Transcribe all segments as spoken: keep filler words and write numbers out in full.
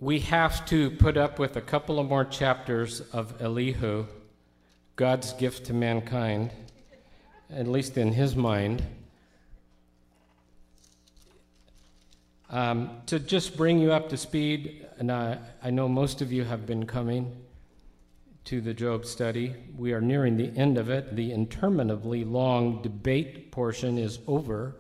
we have to put up with a couple of more chapters of Elihu, God's gift to mankind, at least in his mind, um, to just bring you up to speed. And I, I know most of you have been coming to the Job study. We are nearing the end of it. The interminably long debate portion is over.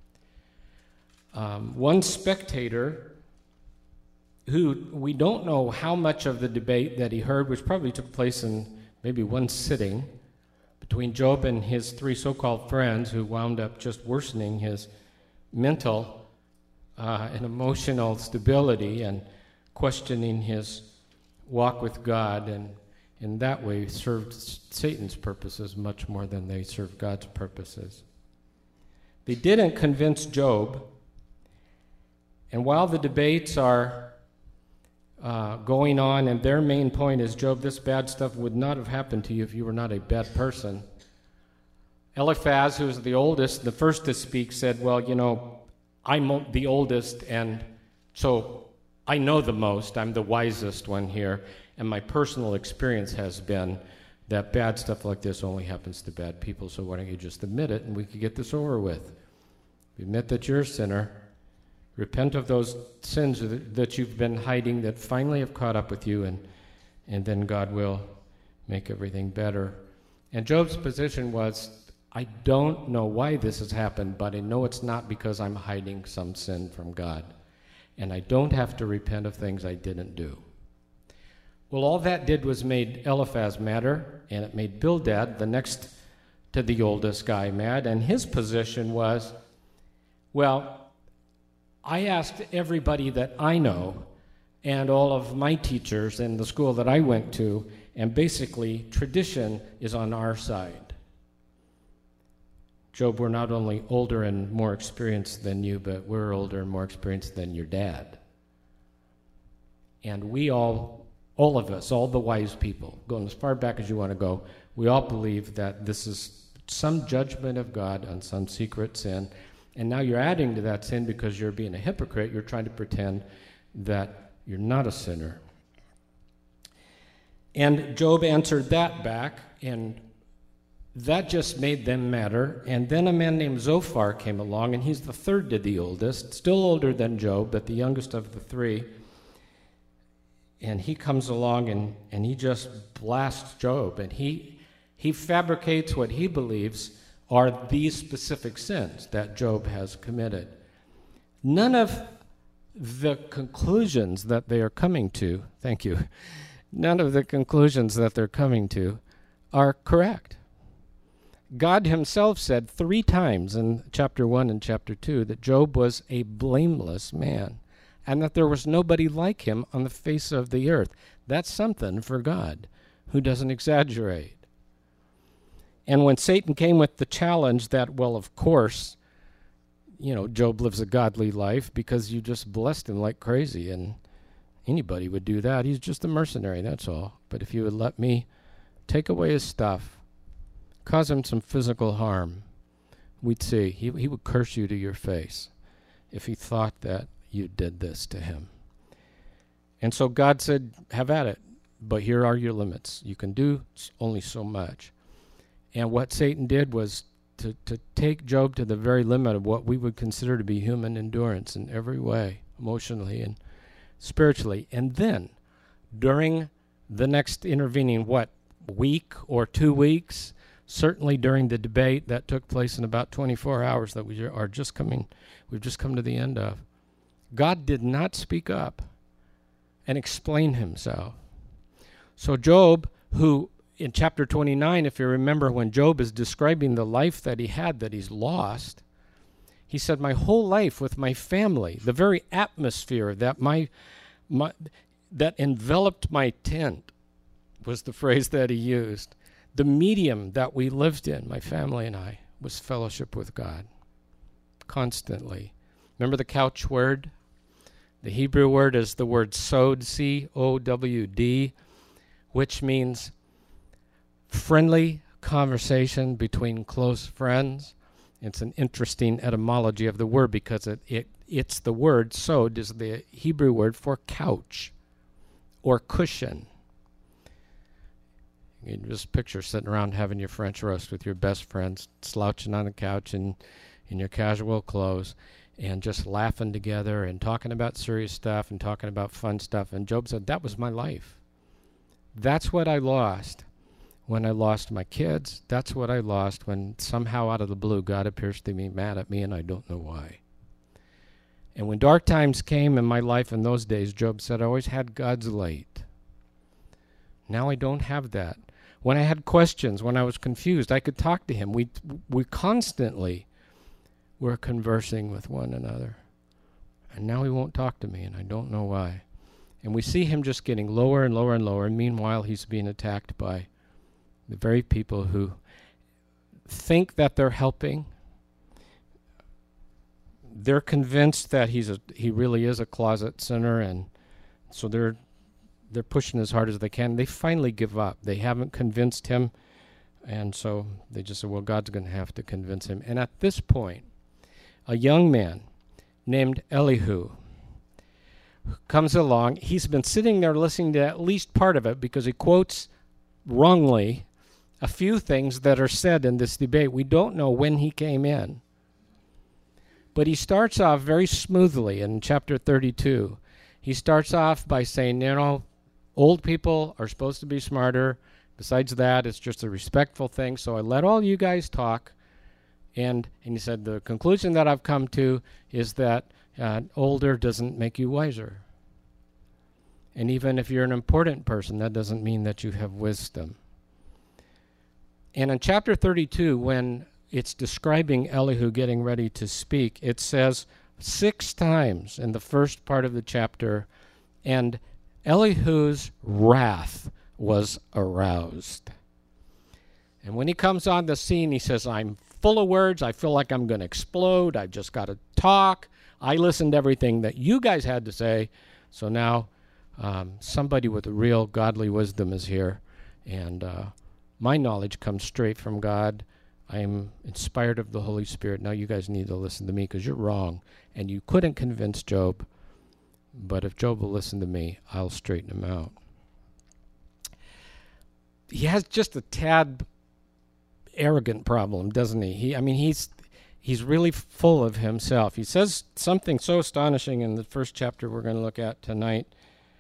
Um, one spectator, who we don't know how much of the debate that he heard, which probably took place in maybe one sitting, between Job and his three so-called friends, who wound up just worsening his mental uh, and emotional stability and questioning his walk with God, and in that way served Satan's purposes much more than they served God's purposes. They didn't convince Job, and while the debates are Uh, going on, and their main point is, Job, this bad stuff would not have happened to you if you were not a bad person. Eliphaz, who is the oldest, the first to speak, said, well, you know, I'm the oldest, and so I know the most. I'm the wisest one here, and my personal experience has been that bad stuff like this only happens to bad people, so why don't you just admit it, and we could get this over with. Admit that you're a sinner. Repent of those sins that you've been hiding that finally have caught up with you, and and then God will make everything better. And Job's position was, I don't know why this has happened, but I know it's not because I'm hiding some sin from God. And I don't have to repent of things I didn't do. Well, all that did was made Eliphaz madder, and it made Bildad, the next to the oldest guy, mad. And his position was, well, I asked everybody that I know and all of my teachers in the school that I went to, and basically tradition is on our side. Job, we're not only older and more experienced than you, but we're older and more experienced than your dad. And we all, all of us, all the wise people, going as far back as you want to go, we all believe that this is some judgment of God on some secret sin. And now you're adding to that sin because you're being a hypocrite. You're trying to pretend that you're not a sinner. And Job answered that back, and that just made them madder. And then a man named Zophar came along, and he's the third to the oldest, still older than Job, but the youngest of the three. And he comes along, and, and he just blasts Job, and he he fabricates what he believes are these specific sins that Job has committed. None of the conclusions that they are coming to, thank you, none of the conclusions that they're coming to are correct. God himself said three times in chapter one and chapter two that Job was a blameless man, and that there was nobody like him on the face of the earth. That's something for God, who doesn't exaggerate. And when Satan came with the challenge that, well, of course, you know, Job lives a godly life because you just blessed him like crazy, and anybody would do that. He's just a mercenary, that's all. But if you would let me take away his stuff, cause him some physical harm, we'd see. He, he would curse you to your face if he thought that you did this to him. And so God said, have at it, but here are your limits. You can do only so much. And what Satan did was to, to take Job to the very limit of what we would consider to be human endurance in every way, emotionally and spiritually. And then, during the next intervening, what, week or two weeks, certainly during the debate that took place in about twenty-four hours that we are just coming, we've just come to the end of, God did not speak up and explain himself. So Job, who in chapter twenty-nine, if you remember, when Job is describing the life that he had that he's lost, he said, my whole life with my family, the very atmosphere that my, my that enveloped my tent was the phrase that he used. The medium that we lived in, my family and I, was fellowship with God constantly. Remember the couch word? The Hebrew word is the word sod, C O W D, which means friendly conversation between close friends. It's an interesting etymology of the word because it, it it's the word, sod is the Hebrew word for couch or cushion. You can just picture sitting around having your French roast with your best friends, slouching on the couch in, in your casual clothes, and just laughing together and talking about serious stuff and talking about fun stuff. And Job said, that was my life. That's what I lost when I lost my kids. That's what I lost when somehow out of the blue God appears to be mad at me and I don't know why. And when dark times came in my life in those days, Job said, I always had God's light. Now I don't have that. When I had questions, when I was confused, I could talk to him. We we constantly were conversing with one another. And now he won't talk to me, and I don't know why. And we see him just getting lower and lower and lower, and meanwhile he's being attacked by the very people who think that they're helping. They're convinced that he's a he really is a closet sinner, and so they're they're pushing as hard as they can. They finally give up. They haven't convinced him, and so they just say, well, God's going to have to convince him. And at this point, a young man named Elihu comes along. He's been sitting there listening to at least part of it because he quotes wrongly a few things that are said in this debate. We don't know when he came in. But he starts off very smoothly in chapter thirty-two. He starts off by saying, you know, old people are supposed to be smarter. Besides that, it's just a respectful thing. So I let all you guys talk. And, and he said, the conclusion that I've come to is that uh, older doesn't make you wiser. And even if you're an important person, that doesn't mean that you have wisdom. And in chapter thirty-two, when it's describing Elihu getting ready to speak, it says six times in the first part of the chapter, and Elihu's wrath was aroused. And when he comes on the scene, he says, I'm full of words. I feel like I'm going to explode. I've just got to talk. I listened to everything that you guys had to say. So now um, somebody with real godly wisdom is here. And uh, my knowledge comes straight from God. I am inspired of the Holy Spirit. Now you guys need to listen to me because you're wrong. And you couldn't convince Job. But if Job will listen to me, I'll straighten him out. He has just a tad arrogant problem, doesn't he? He, I mean, he's he's really full of himself. He says something so astonishing in the first chapter we're going to look at tonight.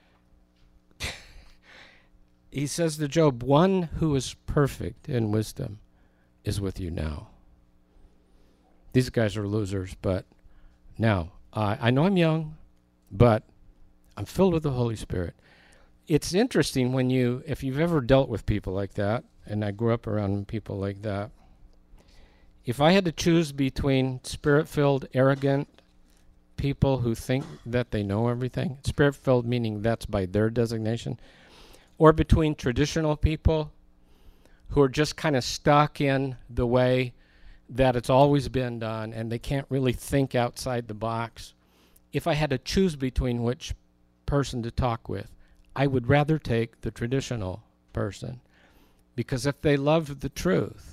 He says to Job, one who is perfect in wisdom is with you now. These guys are losers, but now, uh, I know I'm young, but I'm filled with the Holy Spirit. It's interesting when you, if you've ever dealt with people like that, and I grew up around people like that, if I had to choose between spirit-filled, arrogant people who think that they know everything, spirit-filled meaning that's by their designation, or between traditional people who are just kind of stuck in the way that it's always been done and they can't really think outside the box, if I had to choose between which person to talk with, I would rather take the traditional person. Because if they love the truth,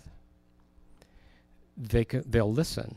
they can, they'll listen.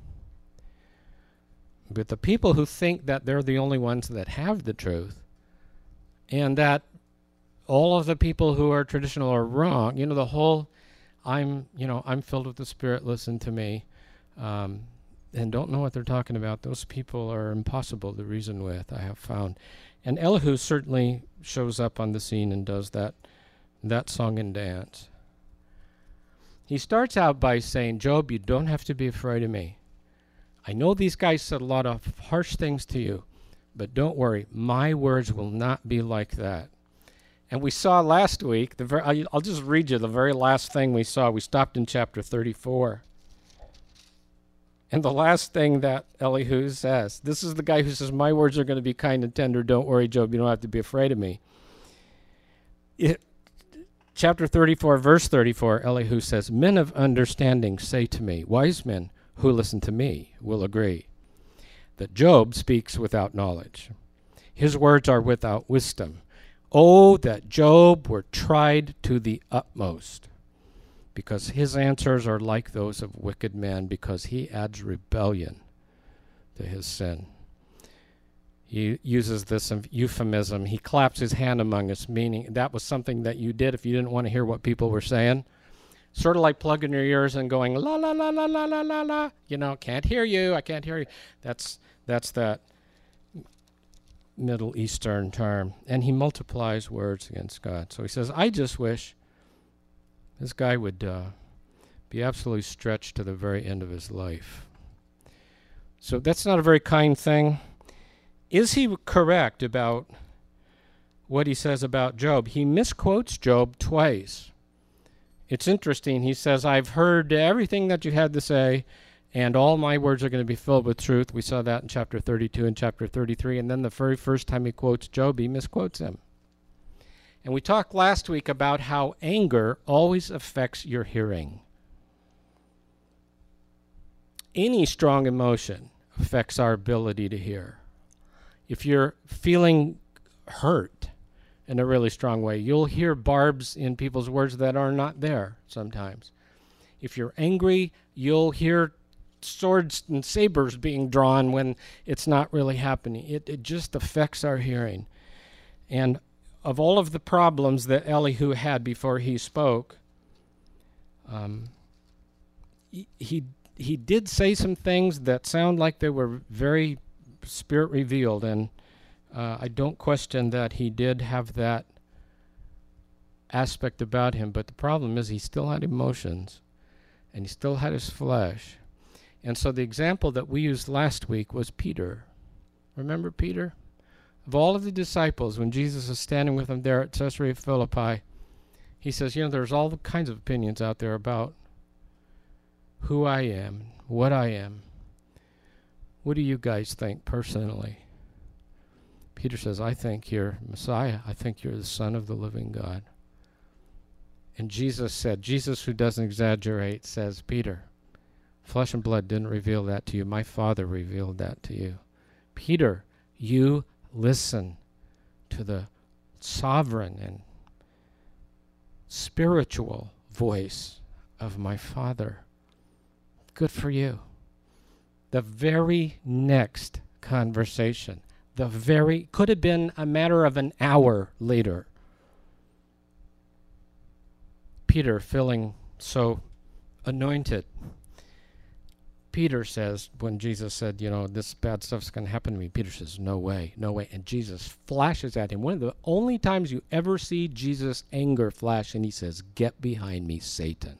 But the people who think that they're the only ones that have the truth, and that all of the people who are traditional are wrong, you know, the whole, I'm, you know, I'm filled with the Spirit, listen to me, um, and don't know what they're talking about, those people are impossible to reason with, I have found. And Elihu certainly shows up on the scene and does that that song and dance. He starts out by saying, Job, you don't have to be afraid of me. I know these guys said a lot of harsh things to you, but don't worry, my words will not be like that. And we saw last week, the ver- I'll just read you the very last thing we saw. We stopped in chapter thirty-four. And the last thing that Elihu says, this is the guy who says, my words are going to be kind and tender. Don't worry, Job, you don't have to be afraid of me. It, chapter thirty-four, verse thirty-four, Elihu says, men of understanding say to me, wise men who listen to me will agree that Job speaks without knowledge. His words are without wisdom. Oh, that Job were tried to the utmost, because his answers are like those of wicked men, because he adds rebellion to his sin. He uses this euphemism. He claps his hand among us, meaning that was something that you did if you didn't want to hear what people were saying. Sort of like plugging your ears and going, la, la, la, la, la, la, la, la. You know, can't hear you, I can't hear you. That's, that's that Middle Eastern term. And he multiplies words against God. So he says, I just wish this guy would uh, be absolutely stretched to the very end of his life. So that's not a very kind thing. Is he correct about what he says about Job? He misquotes Job twice. It's interesting. He says, I've heard everything that you had to say, and all my words are going to be filled with truth. We saw that in chapter thirty-two and chapter thirty-three. And then the very first time he quotes Job, he misquotes him. And we talked last week about how anger always affects your hearing. Any strong emotion affects our ability to hear. If you're feeling hurt in a really strong way, you'll hear barbs in people's words that are not there sometimes. If you're angry, you'll hear swords and sabers being drawn when it's not really happening. It, it just affects our hearing. And of all of the problems that Elihu had before he spoke, um, he, he he did say some things that sound like they were very Spirit revealed, and uh, I don't question that he did have that aspect about him, but the problem is he still had emotions, and he still had his flesh. And so the example that we used last week was Peter. Remember Peter? Of all of the disciples, when Jesus is standing with them there at Caesarea Philippi, he says, you know, there's all kinds of opinions out there about who I am, what I am. What do you guys think personally? Peter says, I think you're Messiah. I think you're the Son of the living God. And Jesus said, Jesus who doesn't exaggerate says, Peter, flesh and blood didn't reveal that to you. My Father revealed that to you. Peter, you listen to the sovereign and spiritual voice of my Father. Good for you. The very next conversation, the very, could have been a matter of an hour later, Peter, feeling so anointed, Peter says, when Jesus said, you know, this bad stuff's going to happen to me, Peter says, no way, no way. And Jesus flashes at him. One of the only times you ever see Jesus' anger flash, and he says, get behind me, Satan.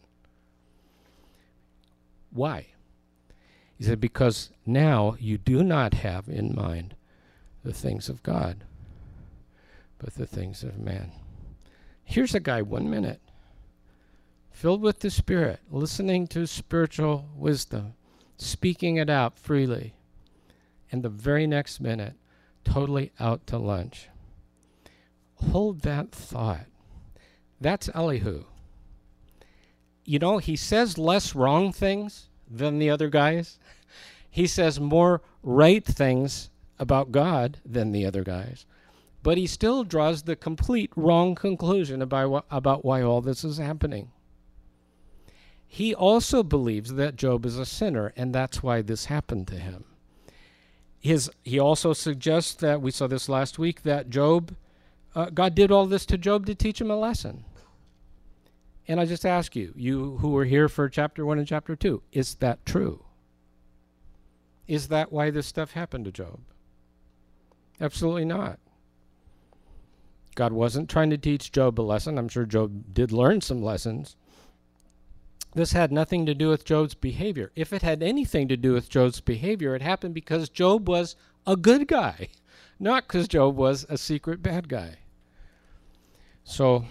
Why? He said, because now you do not have in mind the things of God, but the things of man. Here's a guy, one minute, filled with the Spirit, listening to spiritual wisdom, speaking it out freely, and the very next minute, totally out to lunch. Hold that thought. That's Elihu. You know, he says less wrong things than the other guys. He says more right things about God than the other guys. But he still draws the complete wrong conclusion about, wh- about why all this is happening. He also believes that Job is a sinner, and that's why this happened to him. His, he also suggests that, we saw this last week, that Job, uh, God did all this to Job to teach him a lesson. And I just ask you, you who were here for chapter one and chapter two, is that true? Is that why this stuff happened to Job? Absolutely not. God wasn't trying to teach Job a lesson. I'm sure Job did learn some lessons. This had nothing to do with Job's behavior. If it had anything to do with Job's behavior, it happened because Job was a good guy, not because Job was a secret bad guy. So,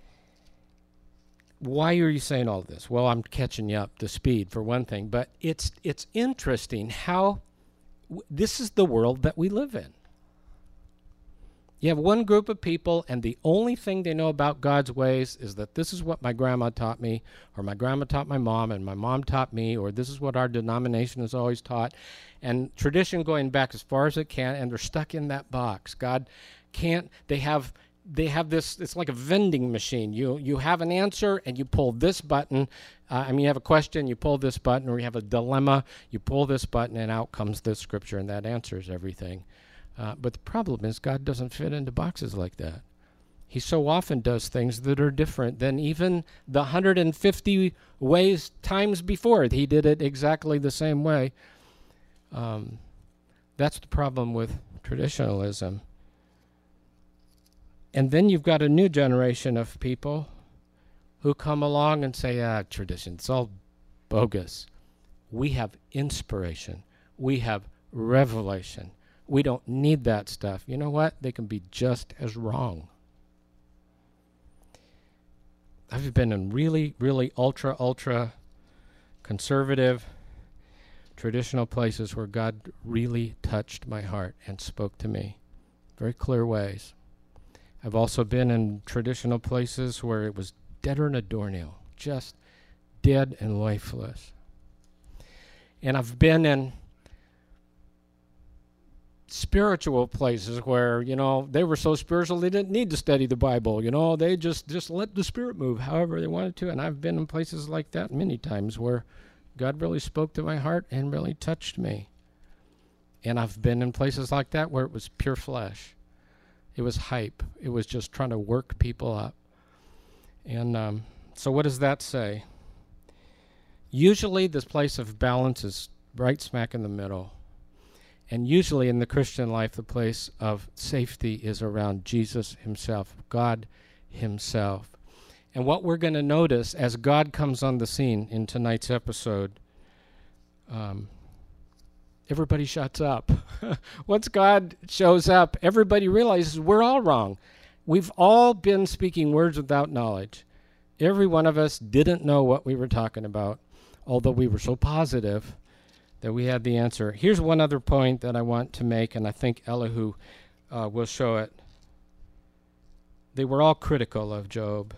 why are you saying all this? Well, I'm catching you up to speed for one thing, but it's it's interesting how w- this is the world that we live in. You have one group of people, and the only thing they know about God's ways is that this is what my grandma taught me, or my grandma taught my mom, and my mom taught me, or this is what our denomination has always taught. And tradition going back as far as it can, and they're stuck in that box. God can't, they have they have this, it's like a vending machine. You you have an answer and you pull this button. Uh, I mean, you have a question, you pull this button, or you have a dilemma, you pull this button, and out comes this scripture, and that answers everything. Uh, but the problem is God doesn't fit into boxes like that. He so often does things that are different than even the one hundred fifty ways times before. He did it exactly the same way. Um, that's the problem with traditionalism. And then you've got a new generation of people who come along and say, ah, tradition, it's all bogus. We have inspiration. We have revelation. We don't need that stuff. You know what? They can be just as wrong. I've been in really, really ultra, ultra conservative, traditional places where God really touched my heart and spoke to me. Very clear ways. I've also been in traditional places where it was deader than a doornail, just dead and lifeless. And I've been in spiritual places where, you know, they were so spiritual they didn't need to study the Bible. You know, they just, just let the Spirit move however they wanted to. And I've been in places like that many times where God really spoke to my heart and really touched me. And I've been in places like that where it was pure flesh. It was hype. It was just trying to work people up. And um, so what does that say? Usually this place of balance is right smack in the middle. And usually in the Christian life, the place of safety is around Jesus himself, God himself. And what we're going to notice as God comes on the scene in tonight's episode, um, everybody shuts up. Once God shows up, everybody realizes we're all wrong. We've all been speaking words without knowledge. Every one of us didn't know what we were talking about, although we were so positive that we had the answer. Here's one other point that I want to make, and I think Elihu uh, will show it. They were all critical of Job,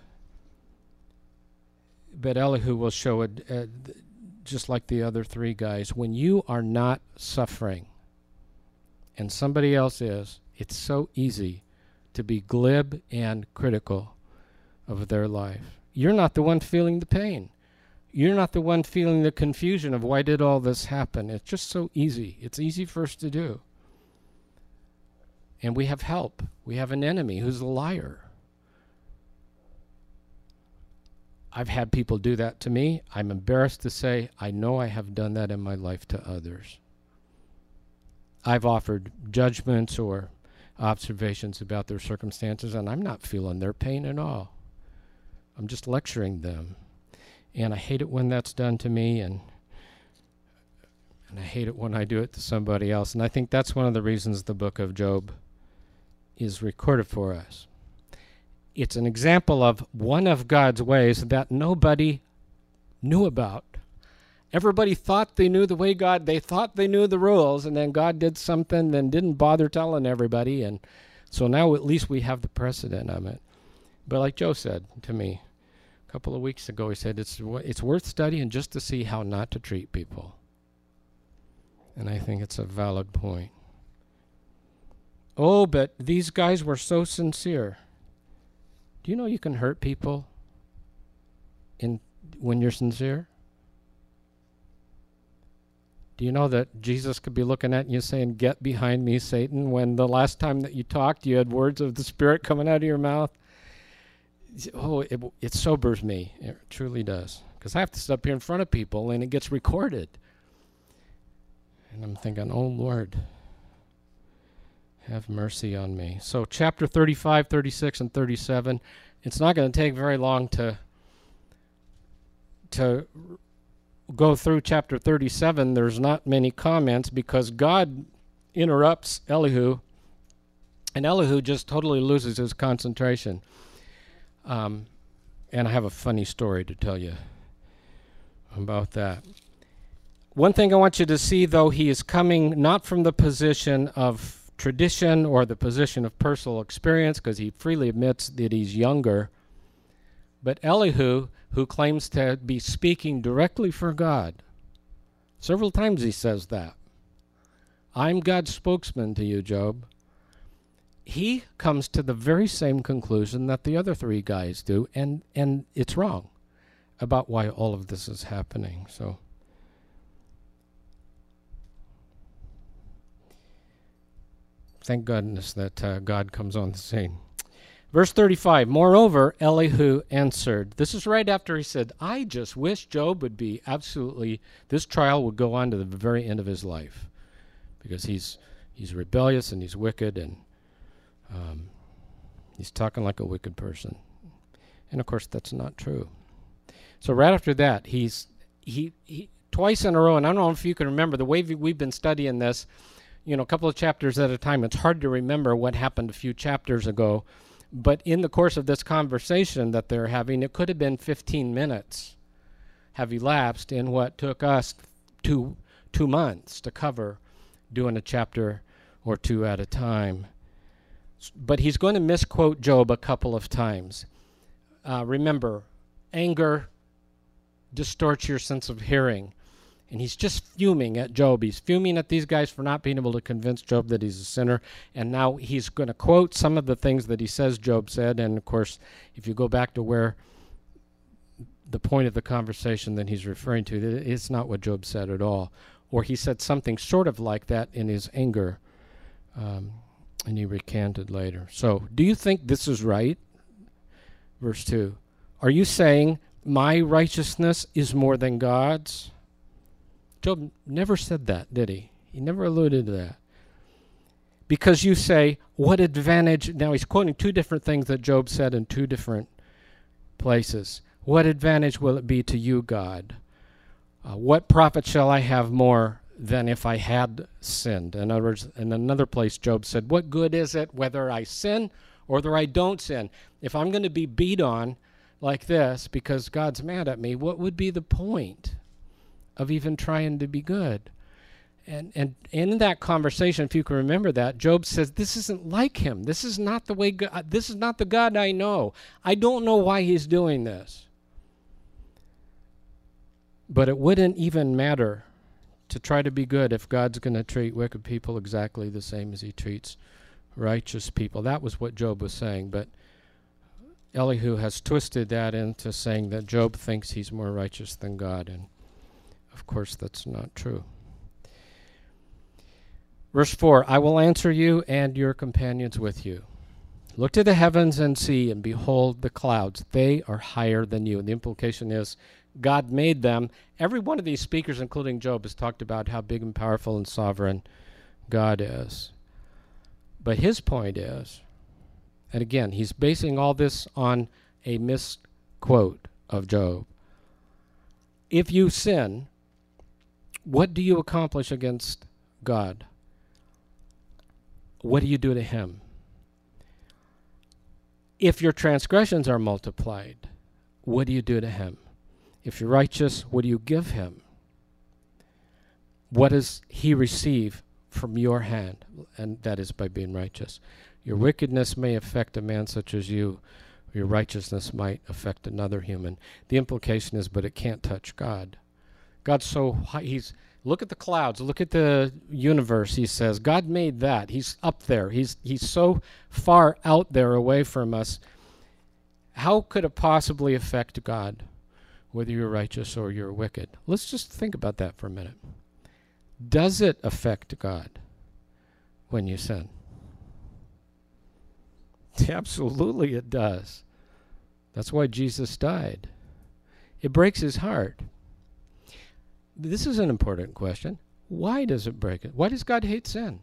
but Elihu will show it uh, th- just like the other three guys. When you are not suffering and somebody else is, it's so easy to be glib and critical of their life. You're not the one feeling the pain. You're not the one feeling the confusion of why did all this happen. It's just so easy. It's easy for us to do. And we have help. We have an enemy who's a liar. I've had people do that to me. I'm embarrassed to say I know I have done that in my life to others. I've offered judgments or observations about their circumstances, and I'm not feeling their pain at all. I'm just lecturing them. And I hate it when that's done to me, and and I hate it when I do it to somebody else. And I think that's one of the reasons the book of Job is recorded for us. It's an example of one of God's ways that nobody knew about. Everybody thought they knew the way God, they thought they knew the rules, and then God did something and didn't bother telling everybody. And so now at least we have the precedent of it. But like Joe said to me a couple of weeks ago, he said, it's it's worth studying just to see how not to treat people. And I think it's a valid point. Oh, but these guys were so sincere. Do you know you can hurt people in when you're sincere? Do you know that Jesus could be looking at you saying, "Get behind me, Satan," when the last time that you talked, you had words of the Spirit coming out of your mouth? Oh, it, it sobers me. It truly does. Because I have to sit up here in front of people, and it gets recorded. And I'm thinking, oh, Lord, have mercy on me. So chapter thirty-five, thirty-six, and thirty-seven, it's not going to take very long to to go through chapter thirty-seven. There's not many comments because God interrupts Elihu, and Elihu just totally loses his concentration. Um, and I have a funny story to tell you about that. One thing I want you to see, though, he is coming not from the position of tradition or the position of personal experience, because he freely admits that he's younger, but Elihu, who claims to be speaking directly for God. Several times he says that. I'm God's spokesman to you, Job. he comes to the very same conclusion that the other three guys do, and, and it's wrong about why all of this is happening. So thank goodness that uh, God comes on the scene. Verse thirty-five, moreover, Elihu answered. This is right after he said, I just wish Job would be absolutely, this trial would go on to the very end of his life, because he's he's rebellious and he's wicked, and um, he's talking like a wicked person. And of course, that's not true. So right after that, he's he, he twice in a row, and I don't know if you can remember, the way we've been studying this, you know, a couple of chapters at a time, it's hard to remember what happened a few chapters ago. But in the course of this conversation that they're having, it could have been fifteen minutes have elapsed in what took us two, two months to cover, doing a chapter or two at a time. But he's going to misquote Job a couple of times. Uh, remember, anger distorts your sense of hearing. And he's just fuming at Job. He's fuming at these guys for not being able to convince Job that he's a sinner. And now he's going to quote some of the things that he says Job said. And, of course, if you go back to where the point of the conversation that he's referring to, it's not what Job said at all. Or he said something sort of like that in his anger, um, and he recanted later. So do you think this is right? Verse two, are you saying my righteousness is more than God's? Job never said that, did he? He never alluded to that. Because you say, what advantage, now he's quoting two different things that Job said in two different places. What advantage will it be to you, God? Uh, what profit shall I have more than if I had sinned? In other words, in another place, Job said, what good is it whether I sin or whether I don't sin? If I'm going to be beat on like this because God's mad at me, what would be the point of even trying to be good? And, and and in that conversation, if you can remember that, Job says, this isn't like him. This is not the way God, this is not the God I know. I don't know why he's doing this. But it wouldn't even matter to try to be good if God's going to treat wicked people exactly the same as he treats righteous people. That was what Job was saying, but Elihu has twisted that into saying that Job thinks he's more righteous than God, and of course that's not true. Verse four, I will answer you and your companions with you. Look to the heavens and see, and behold the clouds. They are higher than you. And the implication is God made them. Every one of these speakers, including Job, has talked about how big and powerful and sovereign God is. But his point is, and again, he's basing all this on a misquote of Job. If you sin, what do you accomplish against God? What do you do to him? If your transgressions are multiplied, what do you do to him? If you're righteous, what do you give him? What does he receive from your hand? And that is by being righteous. Your wickedness may affect a man such as you. Your righteousness might affect another human. The implication is, but it can't touch God. God's so high, he's, look at the clouds, look at the universe, he says. God made that. He's up there. He's, he's so far out there away from us. How could it possibly affect God, whether you're righteous or you're wicked? Let's just think about that for a minute. Does it affect God when you sin? Absolutely it does. That's why Jesus died. It breaks his heart. This is an important question. Why does it break it? Why does God hate sin?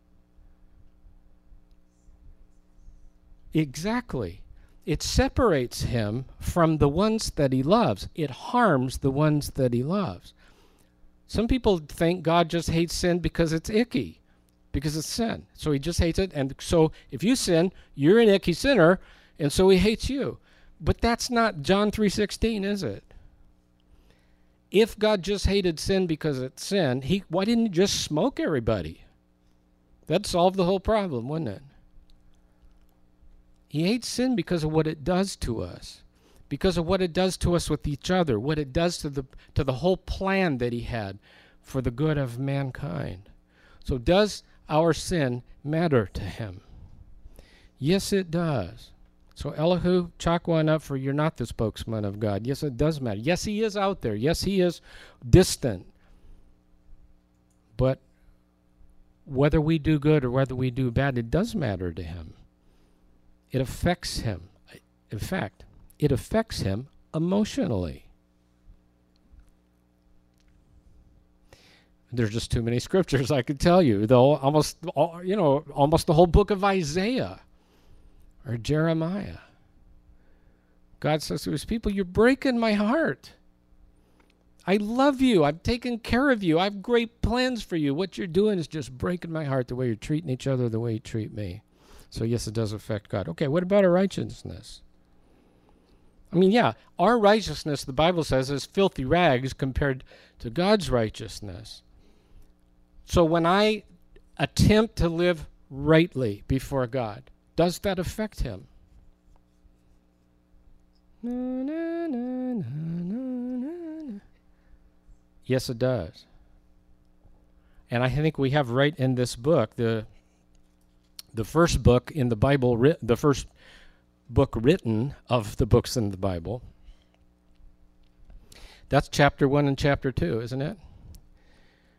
Exactly. It separates him from the ones that he loves. It harms the ones that he loves. Some people think God just hates sin because it's icky, because it's sin. So he just hates it. And so if you sin, you're an icky sinner, and so he hates you. But that's not John three sixteen, is it? If God just hated sin because it's sin, he, why didn't he just smoke everybody? That'd solve the whole problem, wouldn't it? He hates sin because of what it does to us, because of what it does to us with each other, what it does to the to the whole plan that he had for the good of mankind. So does our sin matter to him? Yes, it does. So Elihu, chalk one up for you're not the spokesman of God. Yes, it does matter. Yes, he is out there. Yes, he is distant. But whether we do good or whether we do bad, it does matter to him. It affects him. In fact, it affects him emotionally. There's just too many scriptures I could tell you, though. Almost, all, you know, almost the whole book of Isaiah or Jeremiah. God says to his people, "You're breaking my heart. I love you. I've taken care of you. I have great plans for you. What you're doing is just breaking my heart, the way you're treating each other, the way you treat me." So yes, it does affect God. Okay, what about our righteousness? I mean, yeah, our righteousness, the Bible says, is filthy rags compared to God's righteousness. So when I attempt to live rightly before God, does that affect him? Na, na, na, na, na, na. Yes, it does. And I think we have right in this book, the the first book in the Bible, ri- the first book written of the books in the Bible. That's chapter one and chapter two, isn't it?